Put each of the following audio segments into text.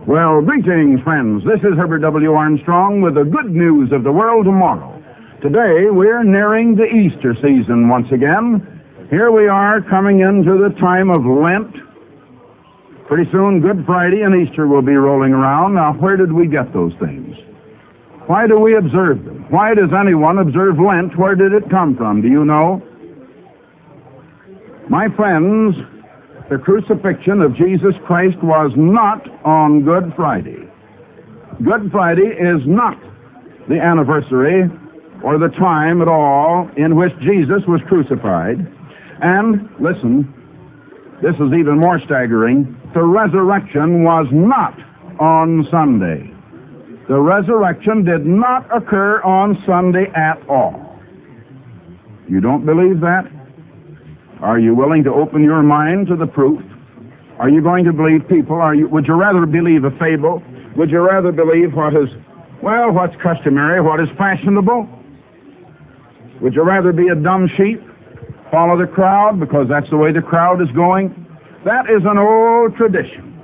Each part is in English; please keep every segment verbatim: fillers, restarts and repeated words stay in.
Well, greetings, friends. This is Herbert W. Armstrong with the good news of the world tomorrow. Today, we're nearing the Easter season once again. Here we are coming into the time of Lent. Pretty soon, Good Friday and Easter will be rolling around. Now, where did we get those things? Why do we observe them? Why does anyone observe Lent? Where did it come from? Do you know? My friends, the crucifixion of Jesus Christ was not on Good Friday. Good Friday is not the anniversary or the time at all in which Jesus was crucified. And, listen, this is even more staggering, the resurrection was not on Sunday. The resurrection did not occur on Sunday at all. You don't believe that? Are you willing to open your mind to the proof? Are you going to believe people? Are you, would you rather believe a fable? Would you rather believe what is, well, what's customary, what is fashionable? Would you rather be a dumb sheep, follow the crowd because that's the way the crowd is going? That is an old tradition.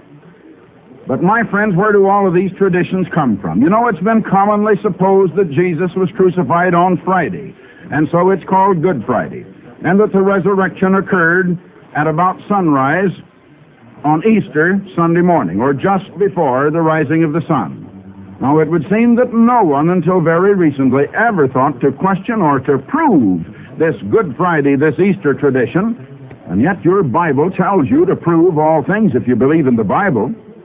But my friends, where do all of these traditions come from? You know, it's been commonly supposed that Jesus was crucified on Friday, and so it's called Good Friday, and that the resurrection occurred at about sunrise on Easter Sunday morning, or just before the rising of the sun. Now, it would seem that no one until very recently ever thought to question or to prove this Good Friday, this Easter tradition, and yet your Bible tells you to prove all things if you believe in the Bible.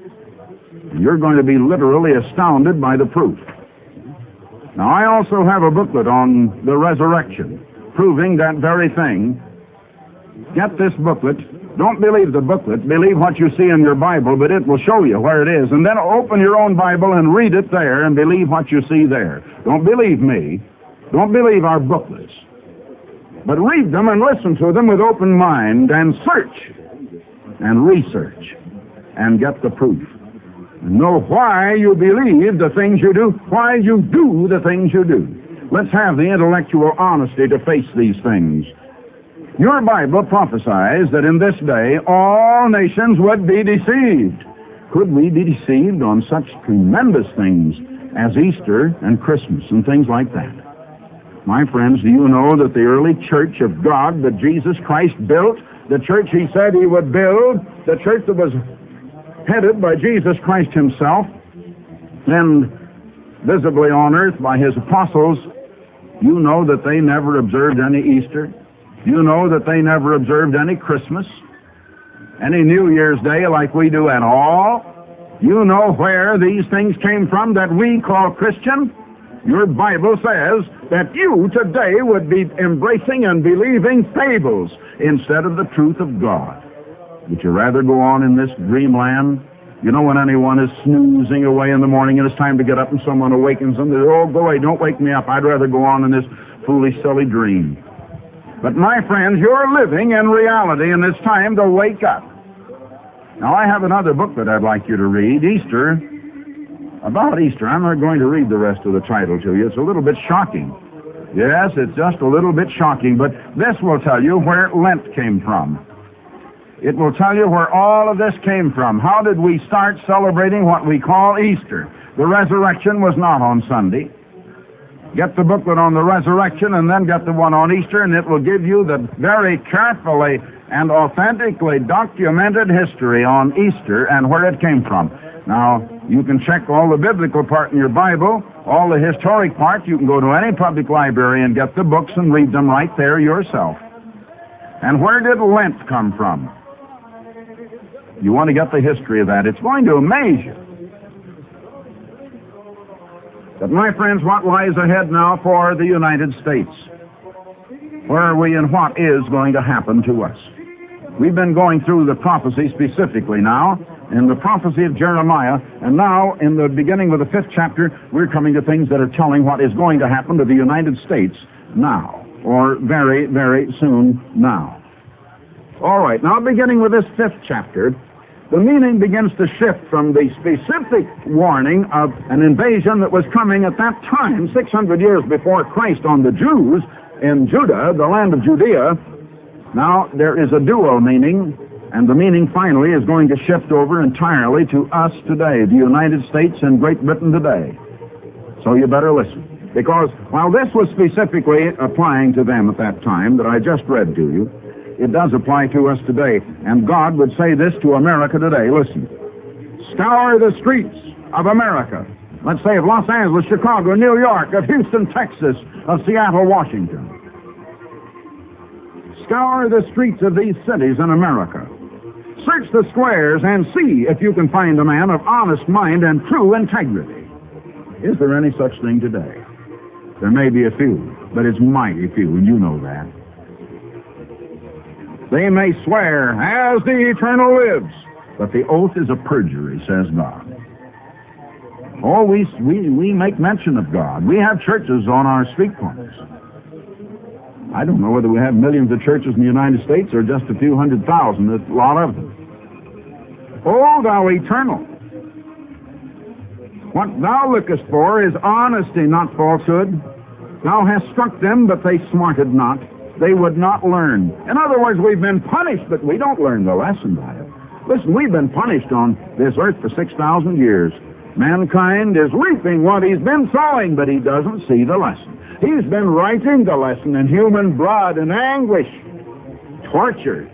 You're going to be literally astounded by the proof. Now, I also have a booklet on the resurrection, proving that very thing. Get this booklet. Don't believe the booklet. Believe what you see in your Bible, but it will show you where it is. And then open your own Bible and read it there and believe what you see there. Don't believe me. Don't believe our booklets. But read them and listen to them with open mind and search and research and get the proof. And know why you believe the things you do, why you do the things you do. Let's have the intellectual honesty to face these things. Your Bible prophesies that in this day all nations would be deceived. Could we be deceived on such tremendous things as Easter and Christmas and things like that? My friends, do you know that the early church of God that Jesus Christ built, the church he said he would build, the church that was headed by Jesus Christ himself and visibly on earth by his apostles, you know that they never observed any Easter. You know that they never observed any Christmas, any New Year's Day like we do at all. You know where these things came from that we call Christian. Your Bible says that you today would be embracing and believing fables instead of the truth of God. Would you rather go on in this dreamland? You know, when anyone is snoozing away in the morning and it's time to get up and someone awakens them, they say, oh, go away, don't wake me up. I'd rather go on in this foolish, silly dream. But my friends, you're living in reality, and it's time to wake up. Now, I have another book that I'd like you to read, Easter. About Easter, I'm not going to read the rest of the title to you. It's a little bit shocking. Yes, it's just a little bit shocking, but this will tell you where Lent came from. It will tell you where all of this came from. How did we start celebrating what we call Easter? The resurrection was not on Sunday. Get the booklet on the resurrection and then get the one on Easter, and it will give you the very carefully and authentically documented history on Easter and where it came from. Now, you can check all the biblical part in your Bible, all the historic part. You can go to any public library and get the books and read them right there yourself. And where did Lent come from? You want to get the history of that. It's going to amaze you. But my friends, what lies ahead now for the United States? Where are we and what is going to happen to us? We've been going through the prophecy specifically now, in the prophecy of Jeremiah, and now in the beginning of the fifth chapter, we're coming to things that are telling what is going to happen to the United States now, or very, very soon now. All right, now beginning with this fifth chapter, the meaning begins to shift from the specific warning of an invasion that was coming at that time, six hundred years before Christ, on the Jews in Judah, the land of Judea. Now, there is a dual meaning And the meaning finally is going to shift over entirely to us today, the United States and Great Britain today. So you better listen. Because while this was specifically applying to them at that time that I just read to you, it does apply to us today. And God would say this to America today. Listen. Scour the streets of America. Let's say of Los Angeles, Chicago, New York, of Houston, Texas, of Seattle, Washington. Scour the streets of these cities in America. Search the squares and see if you can find a man of honest mind and true integrity. Is there any such thing today? There may be a few, but it's mighty few, and you know that. They may swear, as the Eternal lives, but the oath is a perjury, says God. Oh, we, we, we make mention of God. We have churches on our street corners. I don't know whether we have millions of churches in the United States or just a few hundred thousand, a lot of them. O thou Eternal, what thou lookest for is honesty, not falsehood. Thou hast struck them, but they smarted not. They would not learn. In other words, we've been punished, but we don't learn the lesson by it. Listen, we've been punished on this earth for six thousand years. Mankind is reaping what he's been sowing, but he doesn't see the lesson. He's been writing the lesson in human blood and anguish, torture,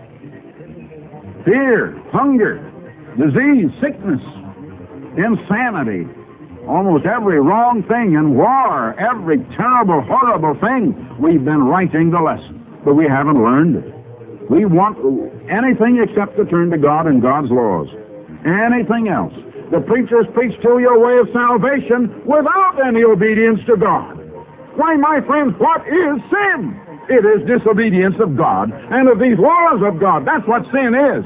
fear, hunger, disease, sickness, insanity, almost every wrong thing in war, every terrible, horrible thing. We've been writing the lesson, but we haven't learned it. We want anything except to turn to God and God's laws. Anything else. The preachers preach to you a way of salvation without any obedience to God. Why, my friends, what is sin? It is disobedience of God and of these laws of God. That's what sin is.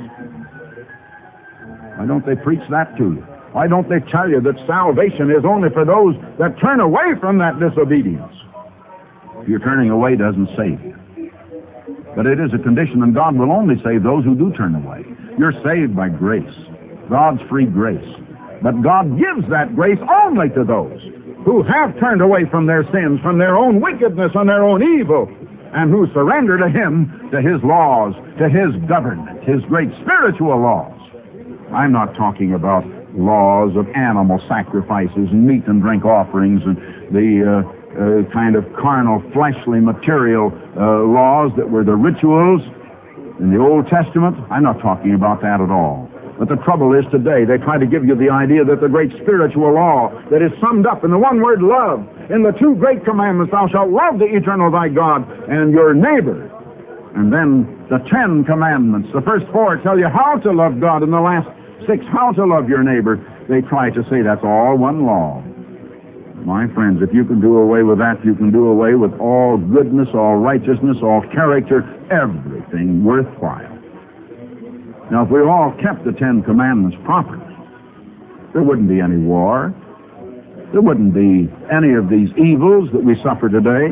Why don't they preach that to you? Why don't they tell you that salvation is only for those that turn away from that disobedience? Your turning away doesn't save you. But it is a condition, and God will only save those who do turn away. You're saved by grace, God's free grace. But God gives that grace only to those who have turned away from their sins, from their own wickedness and their own evil, and who surrender to Him, to His laws, to His government, His great spiritual laws. I'm not talking about laws of animal sacrifices and meat and drink offerings and the uh, uh, kind of carnal, fleshly, material uh, laws that were the rituals in the Old Testament. I'm not talking about that at all. But the trouble is today, they try to give you the idea that the great spiritual law that is summed up in the one word love, in the two great commandments, thou shalt love the Eternal thy God and your neighbor. And then the Ten Commandments, the first four tell you how to love God, and the last six, how to love your neighbor. They try to say that's all one law. My friends, if you can do away with that, you can do away with all goodness, all righteousness, all character, everything worthwhile. Now, if we all kept the Ten Commandments properly, there wouldn't be any war. There wouldn't be any of these evils that we suffer today.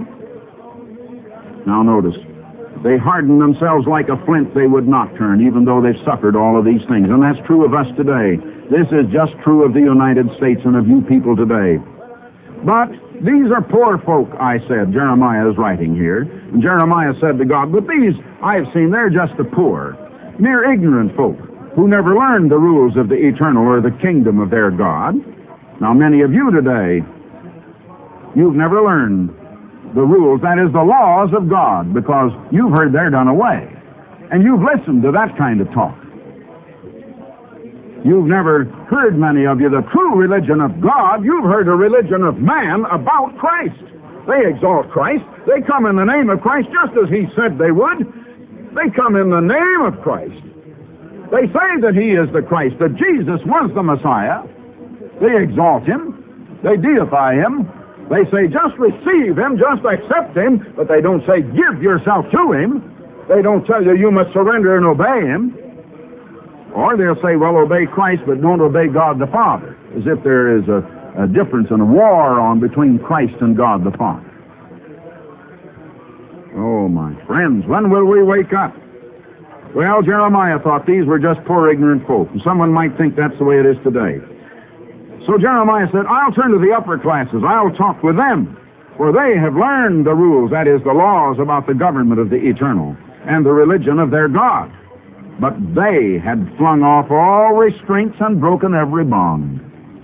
Now, notice, they harden themselves like a flint, they would not turn, even though they've suffered all of these things. And that's true of us today. This is just true of the United States and of you people today. But these are poor folk, I said. Jeremiah is writing here. And Jeremiah said to God, but these I've seen, they're just the poor. Mere ignorant folk who never learned the rules of the eternal or the kingdom of their God. Now, many of you today, you've never learned the rules, that is, the laws of God, because you've heard they're done away. And you've listened to that kind of talk. You've never heard, many of you, the true religion of God. You've heard a religion of man about Christ. They exalt Christ. They come in the name of Christ just as He said they would. They come in the name of Christ. They say that He is the Christ, that Jesus was the Messiah. They exalt Him. They deify Him. They say, just receive Him, just accept Him, but they don't say, give yourself to Him. They don't tell you, you must surrender and obey Him. Or they'll say, well, obey Christ, but don't obey God the Father, as if there is a, a difference and a war on between Christ and God the Father. Oh, my friends, when will we wake up? Well, Jeremiah thought these were just poor, ignorant folk, and someone might think that's the way it is today. So Jeremiah said, I'll turn to the upper classes. I'll talk with them, for they have learned the rules, that is, the laws about the government of the eternal and the religion of their God. but they had flung off all restraints and broken every bond.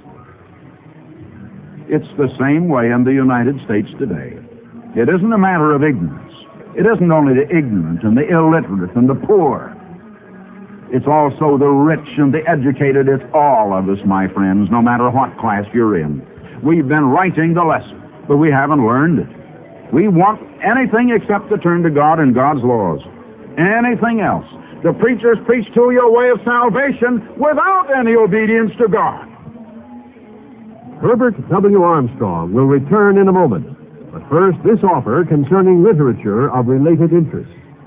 It's the same way in the United States today. It isn't a matter of ignorance. It isn't only the ignorant and the illiterate and the poor. It's also the rich and the educated. It's all of us, my friends, no matter what class you're in. We've been writing the lesson, but we haven't learned it. We want anything except to turn to God and God's laws. Anything else. The preachers preach to you a way of salvation without any obedience to God. Herbert W. Armstrong will return in a moment. But first, this offer concerning literature of related interest.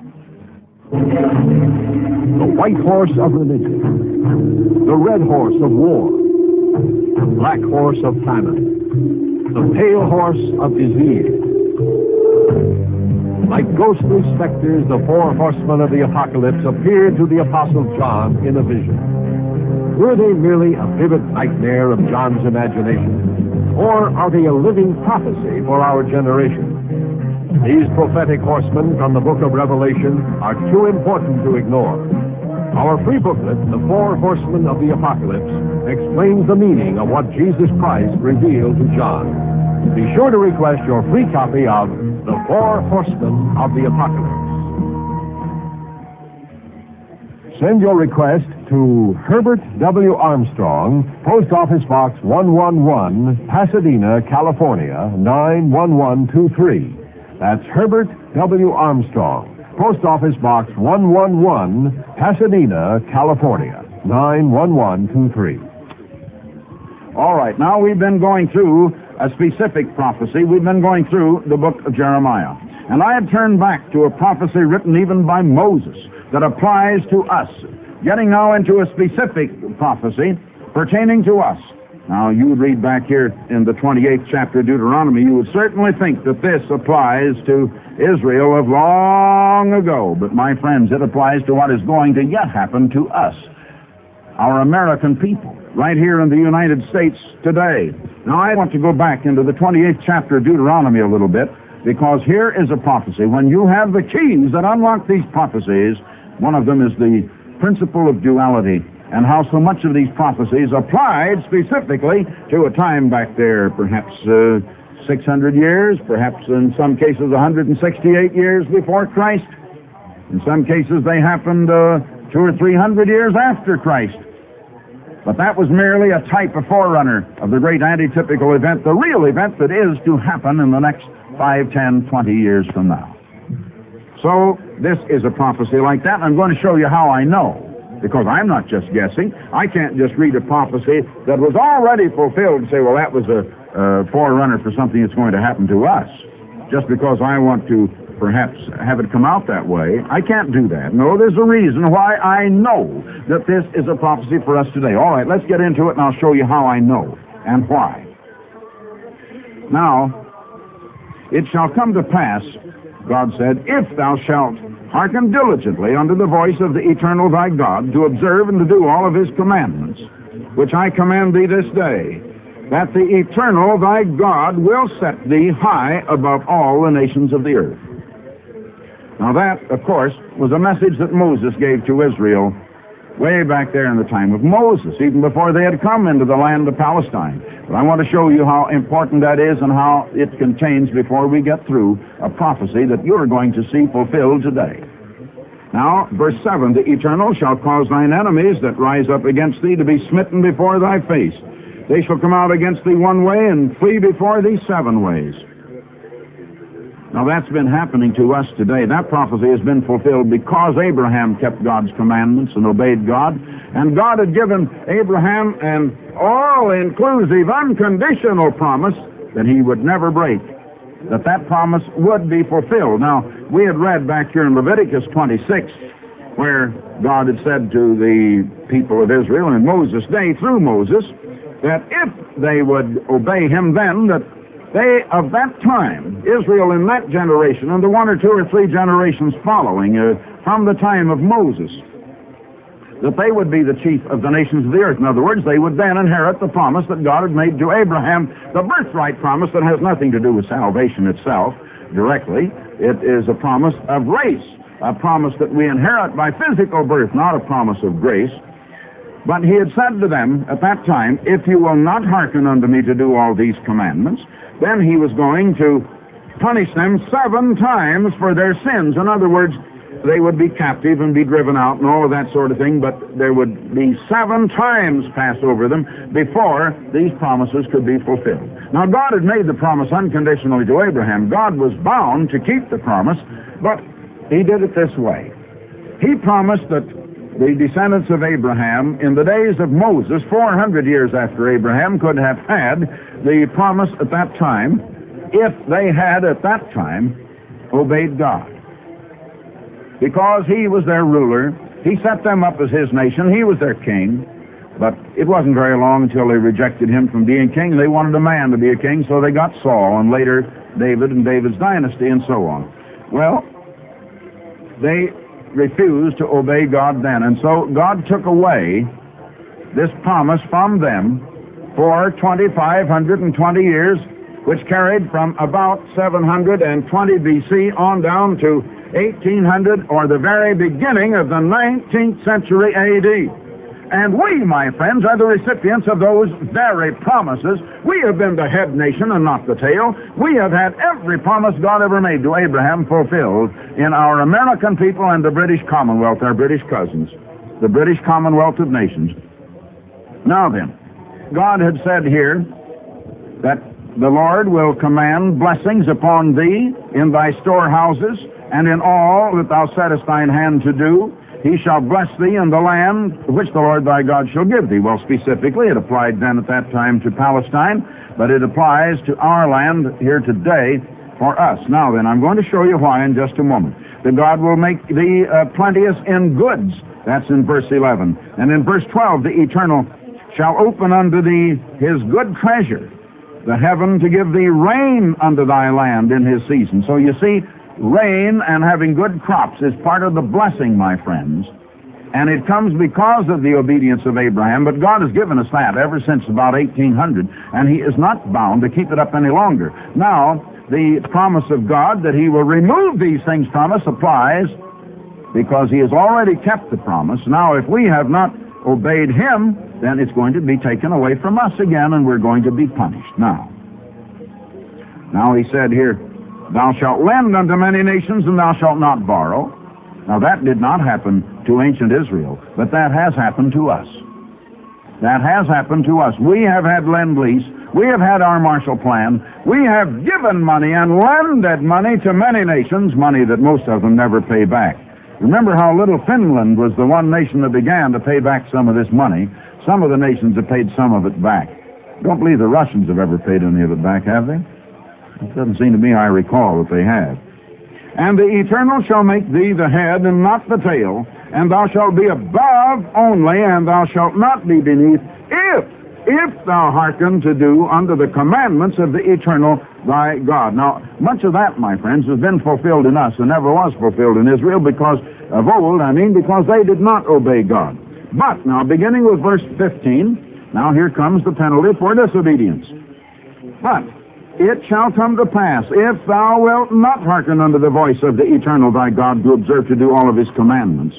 The white horse of religion, the red horse of war, the black horse of famine, the pale horse of disease. Like ghostly specters, the four horsemen of the apocalypse appeared to the Apostle John in a vision. Were they merely a vivid nightmare of John's imagination, or are they a living prophecy for our generation? These prophetic horsemen from the book of Revelation are too important to ignore. Our free booklet, The Four Horsemen of the Apocalypse, explains the meaning of what Jesus Christ revealed to John. Be sure to request your free copy of The Four Horsemen of the Apocalypse. Send your request to Herbert W. Armstrong, Post Office Box one one one, Pasadena, California, nine one one two three. That's Herbert W. Armstrong, Post Office Box one one one, Pasadena, California, nine one one two three. All right, now we've been going through a specific prophecy. We've been going through the book of Jeremiah. And I had turned back to a prophecy written even by Moses that applies to us, getting now into a specific prophecy pertaining to us. Now, you would read back here in the twenty-eighth chapter of Deuteronomy, you would certainly think that this applies to Israel of long ago. But, my friends, it applies to what is going to yet happen to us, our American people, right here in the United States today. Now, I want to go back into the twenty-eighth chapter of Deuteronomy a little bit, because here is a prophecy. When you have the keys that unlock these prophecies, one of them is the principle of duality, and how so much of these prophecies applied specifically to a time back there, perhaps uh, six hundred years, perhaps in some cases one hundred sixty-eight years before Christ. In some cases they happened uh, two or three hundred years after Christ. But that was merely a type, a forerunner of the great antitypical event, the real event that is to happen in the next five, ten, twenty years from now. So this is a prophecy like that, and I'm going to show you how I know, because I'm not just guessing. I can't just read a prophecy that was already fulfilled and say, well, that was a, a forerunner for something that's going to happen to us, just because I want to perhaps have it come out that way. I can't do that. No, there's a reason why I know that this is a prophecy for us today. All right, let's get into it, and I'll show you how I know and why. Now, it shall come to pass, God said, if thou shalt hearken diligently unto the voice of the eternal thy God, to observe and to do all of his commandments, which I command thee this day, that the eternal thy God will set thee high above all the nations of the earth. Now that, of course, was a message that Moses gave to Israel way back there in the time of Moses, even before they had come into the land of Palestine. But I want to show you how important that is and how it contains, before we get through, a prophecy that you're going to see fulfilled today. Now, verse seven, the eternal shall cause thine enemies that rise up against thee to be smitten before thy face. They shall come out against thee one way and flee before thee seven ways. Now, that's been happening to us today. That prophecy has been fulfilled because Abraham kept God's commandments and obeyed God. And God had given Abraham an all-inclusive, unconditional promise that he would never break, that that promise would be fulfilled. Now, we had read back here in Leviticus twenty-six, where God had said to the people of Israel in Moses' day, through Moses, that if they would obey him then, that they, of that time, Israel in that generation, and the one or two or three generations following, uh, from the time of Moses, that they would be the chief of the nations of the earth. In other words, they would then inherit the promise that God had made to Abraham, the birthright promise that has nothing to do with salvation itself directly. It is a promise of race, a promise that we inherit by physical birth, not a promise of grace. But he had said to them at that time, if you will not hearken unto me to do all these commandments, then he was going to punish them seven times for their sins. In other words, they would be captive and be driven out and all of that sort of thing, but there would be seven times passed over them before these promises could be fulfilled. Now, God had made the promise unconditionally to Abraham. God was bound to keep the promise, but he did it this way. He promised that the descendants of Abraham in the days of Moses, four hundred years after Abraham, could have had the promise at that time if they had at that time obeyed God. Because he was their ruler, he set them up as his nation, he was their king, but it wasn't very long until they rejected him from being king. They wanted a man to be a king, so they got Saul, and later David and David's dynasty, and so on. Well, they refused to obey God then, and so God took away this promise from them for twenty-five hundred twenty years, which carried from about seven hundred twenty B C on down to eighteen hundred, or the very beginning of the nineteenth century A D. And we, my friends, are the recipients of those very promises. We have been the head nation and not the tail. We have had every promise God ever made to Abraham fulfilled in our American people and the British Commonwealth, our British cousins, the British Commonwealth of Nations. Now then, God had said here that the Lord will command blessings upon thee in thy storehouses, and in all that thou settest thine hand to do. He shall bless thee in the land which the Lord thy God shall give thee. Well, specifically, it applied then at that time to Palestine, but it applies to our land here today for us. Now then, I'm going to show you why in just a moment. That God will make thee uh, plenteous in goods. That's in verse eleven. And in verse twelve, the Eternal shall open unto thee his good treasure, the heaven to give thee rain unto thy land in his season. So you see, rain and having good crops is part of the blessing, my friends. And it comes because of the obedience of Abraham, but God has given us that ever since about eighteen hundred, and he is not bound to keep it up any longer. Now, the promise of God that he will remove these things from us applies because he has already kept the promise. Now, if we have not obeyed him, then it's going to be taken away from us again, and we're going to be punished. Now, now he said here, thou shalt lend unto many nations, and thou shalt not borrow. Now that did not happen to ancient Israel, but that has happened to us. That has happened to us. We have had Lend-Lease. We have had our Marshall Plan. We have given money and lended money to many nations, money that most of them never pay back. Remember how little Finland was the one nation that began to pay back some of this money. Some of the nations have paid some of it back. I don't believe the Russians have ever paid any of it back, have they? It doesn't seem to me I recall that they have. And the Eternal shall make thee the head and not the tail, and thou shalt be above only, and thou shalt not be beneath, if, if thou hearken to do unto the commandments of the Eternal thy God. Now, much of that, my friends, has been fulfilled in us and never was fulfilled in Israel because of old, I mean, because they did not obey God. But, now, beginning with verse fifteen, now here comes the penalty for disobedience. But it shall come to pass, if thou wilt not hearken unto the voice of the Eternal thy God to observe to do all of his commandments,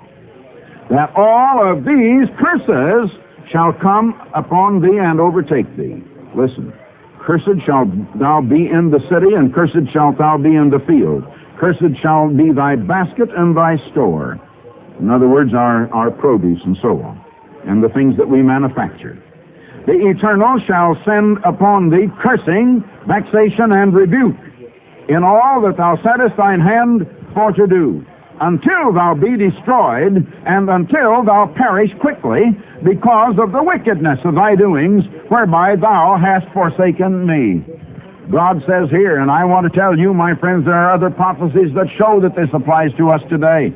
that all of these curses shall come upon thee and overtake thee. Listen, cursed shalt thou be in the city, and cursed shalt thou be in the field. Cursed shall be thy basket and thy store. In other words, our, our produce and so on, and the things that we manufacture. The Eternal shall send upon thee cursing, vexation, and rebuke in all that thou settest thine hand for to do, until thou be destroyed, and until thou perish quickly, because of the wickedness of thy doings, whereby thou hast forsaken me. God says here, and I want to tell you, my friends, there are other prophecies that show that this applies to us today,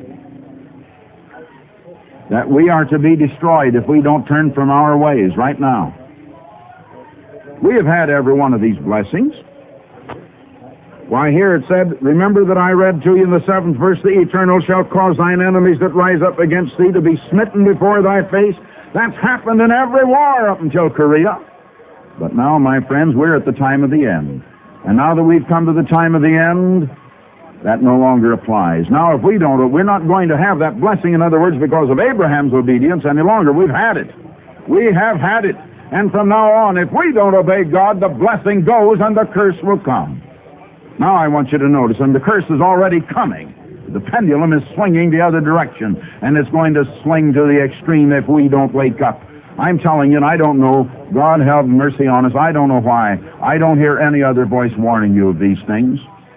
that we are to be destroyed if we don't turn from our ways right now. We have had every one of these blessings. Why, here it said, remember that I read to you in the seventh verse, the Eternal shall cause thine enemies that rise up against thee to be smitten before thy face. That's happened in every war up until Korea. But now, my friends, we're at the time of the end. And now that we've come to the time of the end, That no longer applies. Now, if we don't, we're not going to have that blessing, in other words, because of Abraham's obedience any longer. We've had it. We have had it. And from now on, if we don't obey God, the blessing goes and the curse will come. Now I want you to notice, and the curse is already coming. The pendulum is swinging the other direction, and it's going to swing to the extreme if we don't wake up. I'm telling you, and I don't know, God have mercy on us, I don't know why. I don't hear any other voice warning you of these things.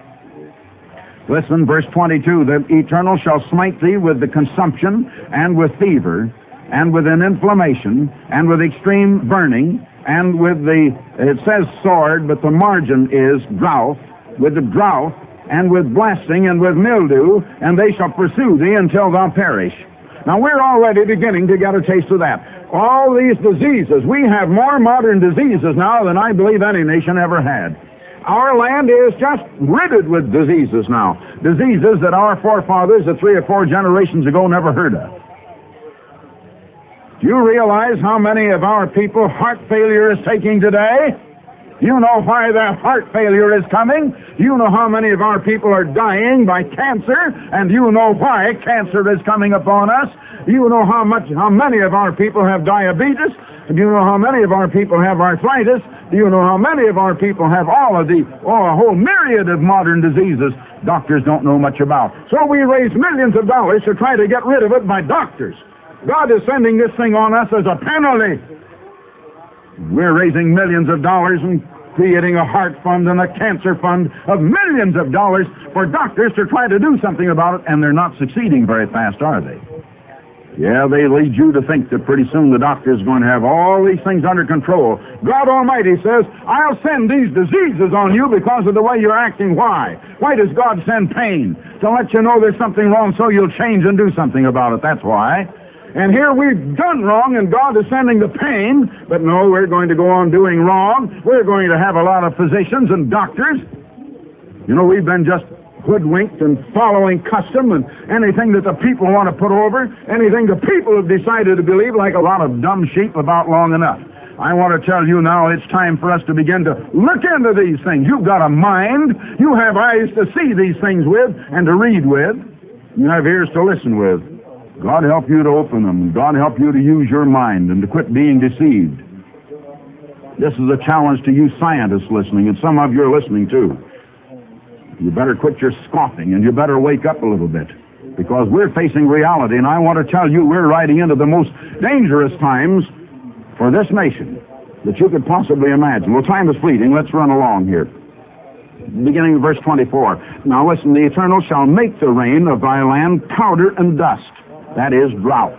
Listen, verse twenty-two, the Eternal shall smite thee with the consumption, and with fever, and with an inflammation, and with extreme burning, and with the, it says sword, but the margin is drought, with the drought, and with blasting, and with mildew, and they shall pursue thee until thou perish. Now we're already beginning to get a taste of that. All these diseases, we have more modern diseases now than I believe any nation ever had. Our land is just riddled with diseases now. Diseases that our forefathers of three or four generations ago never heard of. Do you realize how many of our people heart failure is taking today? You know why that heart failure is coming. You know how many of our people are dying by cancer, and you know why cancer is coming upon us. You know how much, how many of our people have diabetes, and you know how many of our people have arthritis. You know how many of our people have all of the, oh, a whole myriad of modern diseases doctors don't know much about. So we raise millions of dollars to try to get rid of it by doctors. God is sending this thing on us as a penalty. We're raising millions of dollars and creating a heart fund and a cancer fund of millions of dollars for doctors to try to do something about it, and they're not succeeding very fast, are they? Yeah, they lead you to think that pretty soon the doctor's going to have all these things under control. God Almighty says, I'll send these diseases on you because of the way you're acting. Why? Why does God send pain? To let you know there's something wrong so you'll change and do something about it. That's why. And here we've done wrong, and God is sending the pain, but no, we're going to go on doing wrong. We're going to have a lot of physicians and doctors. You know, we've been just hoodwinked and following custom and anything that the people want to put over, anything the people have decided to believe, like a lot of dumb sheep, about long enough. I want to tell you now it's time for us to begin to look into these things. You've got a mind. You have eyes to see these things with and to read with. You have ears to listen with. God help you to open them. God help you to use your mind and to quit being deceived. This is a challenge to you scientists listening, and some of you are listening too. You better quit your scoffing, and you better wake up a little bit, because we're facing reality, and I want to tell you we're riding into the most dangerous times for this nation that you could possibly imagine. Well, time is fleeting. Let's run along here. Beginning of verse twenty-four. Now listen, the Eternal shall make the rain of thy land powder and dust. That is drought.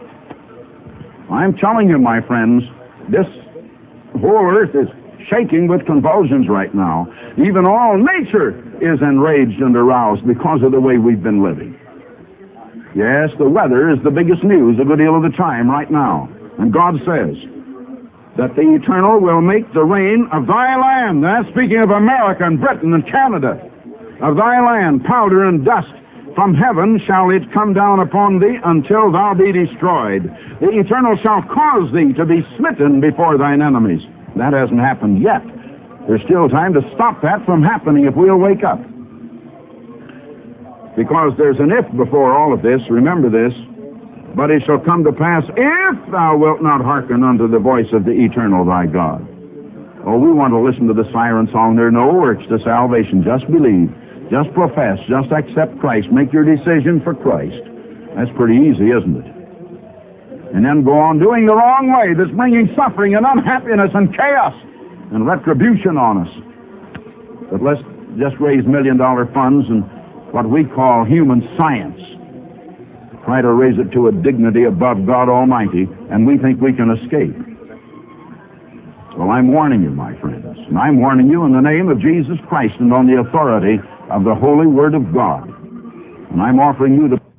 I'm telling you, my friends, this whole earth is shaking with convulsions right now. Even all nature is enraged and aroused because of the way we've been living. Yes, the weather is the biggest news a good deal of the time right now. And God says that the Eternal will make the rain of thy land. That's speaking of America and Britain and Canada. Of thy land, powder and dust. From heaven shall it come down upon thee until thou be destroyed. The Eternal shall cause thee to be smitten before thine enemies. That hasn't happened yet. There's still time to stop that from happening if we'll wake up. Because there's an if before all of this. Remember this. But it shall come to pass if thou wilt not hearken unto the voice of the Eternal thy God. Oh, we want to listen to the siren song. There are no works to salvation. Just believe. Just profess. Just accept Christ. Make your decision for Christ. That's pretty easy, isn't it? And then go on doing the wrong way that's bringing suffering and unhappiness and chaos and retribution on us. But let's just raise million-dollar funds and what we call human science. Try to raise it to a dignity above God Almighty, and we think we can escape. Well, I'm warning you, my friends, and I'm warning you in the name of Jesus Christ and on the authority of the Holy Word of God. And I'm offering you to